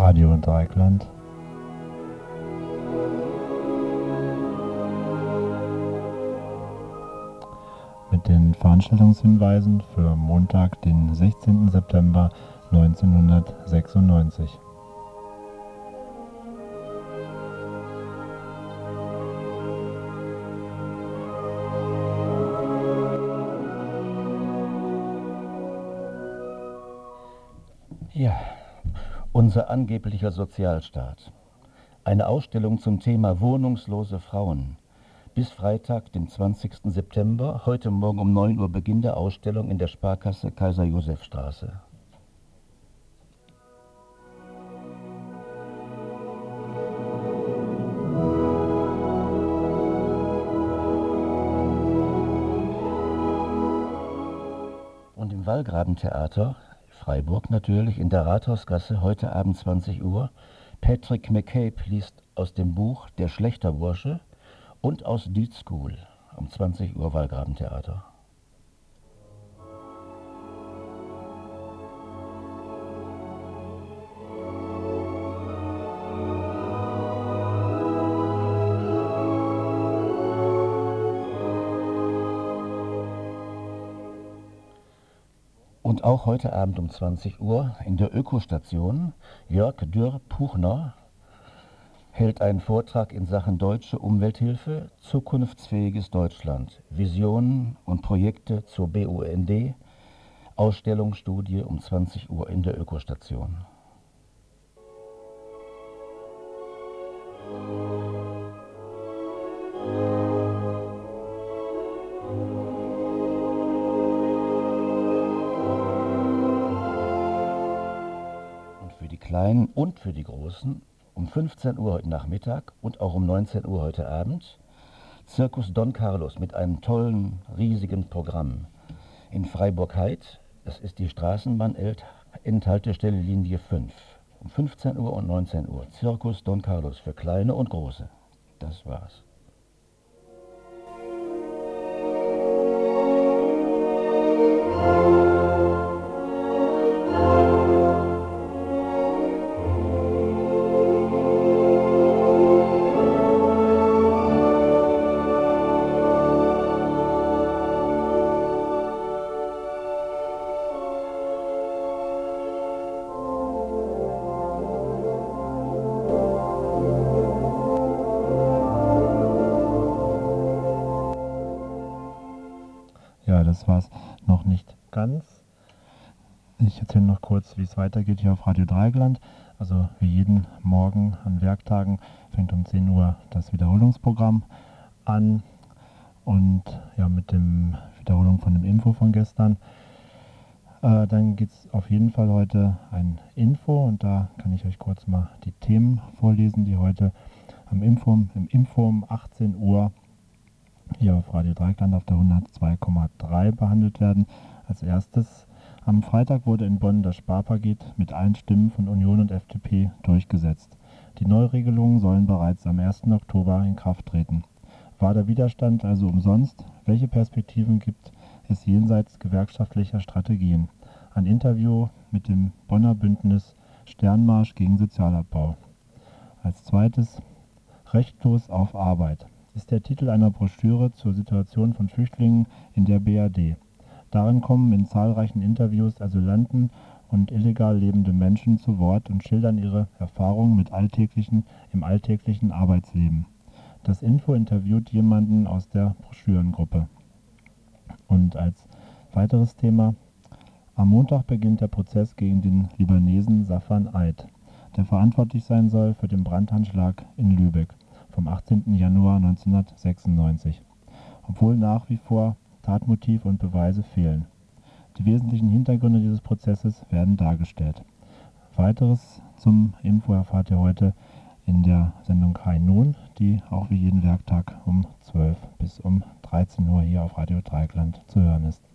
Radio Dreieckland. Mit den Veranstaltungshinweisen für Montag, den 16. September 1996. Ja, unser angeblicher Sozialstaat. Eine Ausstellung zum Thema wohnungslose Frauen. Bis Freitag, den 20. September, heute Morgen um 9 Uhr Beginn der Ausstellung in der Sparkasse Kaiser-Joseph-Straße. Und im Wallgrabentheater, Freiburg natürlich, in der Rathausgasse, heute Abend 20 Uhr, Patrick McCabe liest aus dem Buch Der Schlächterbursche und aus Dude School, um 20 Uhr Wallgrabentheater. Und auch heute Abend um 20 Uhr in der Ökostation Jörg Dürr-Puchner hält einen Vortrag in Sachen deutsche Umwelthilfe, zukunftsfähiges Deutschland, Visionen und Projekte zur BUND, Ausstellungsstudie um 20 Uhr in der Ökostation. Und für die Kleinen und für die Großen um 15 Uhr heute Nachmittag und auch um 19 Uhr heute Abend Circus Don Carlos mit einem tollen, riesigen Programm in Freiburg-Heid. Das ist die Straßenbahn-Endhaltestelle Linie 5. Um 15 Uhr und 19 Uhr. Circus Don Carlos für Kleine und Große. Das war's. Ja, das war's noch nicht ganz. Ich erzähle noch kurz, wie es weitergeht hier auf Radio Dreieckland. Also wie jeden Morgen an Werktagen fängt um 10 Uhr das Wiederholungsprogramm an. Und ja, mit dem Wiederholung von dem Info von gestern. Dann gibt es auf jeden Fall heute ein Info und da kann ich euch kurz mal die Themen vorlesen, die heute im Info um 18 Uhr hier auf Radio Dreieckland auf der 102,3 behandelt werden. Als erstes, am Freitag wurde in Bonn das Sparpaket mit allen Stimmen von Union und FDP durchgesetzt. Die Neuregelungen sollen bereits am 1. Oktober in Kraft treten. War der Widerstand also umsonst? Welche Perspektiven gibt es jenseits gewerkschaftlicher Strategien? Ein Interview mit dem Bonner Bündnis Sternmarsch gegen Sozialabbau. Als zweites, Rechtlos auf Arbeit ist der Titel einer Broschüre zur Situation von Flüchtlingen in der BRD. Darin kommen in zahlreichen Interviews Asylanten und illegal lebende Menschen zu Wort und schildern ihre Erfahrungen im alltäglichen Arbeitsleben. Das Info interviewt jemanden aus der Broschürengruppe. Und als weiteres Thema, am Montag beginnt der Prozess gegen den Libanesen Safan Eid, der verantwortlich sein soll für den Brandanschlag in Lübeck vom 18. Januar 1996, obwohl nach wie vor Tatmotiv und Beweise fehlen. Die wesentlichen Hintergründe dieses Prozesses werden dargestellt. Weiteres zum Info erfahrt ihr heute in der Sendung High Noon, die auch wie jeden Werktag um 12 bis um 13 Uhr hier auf Radio Dreieckland zu hören ist.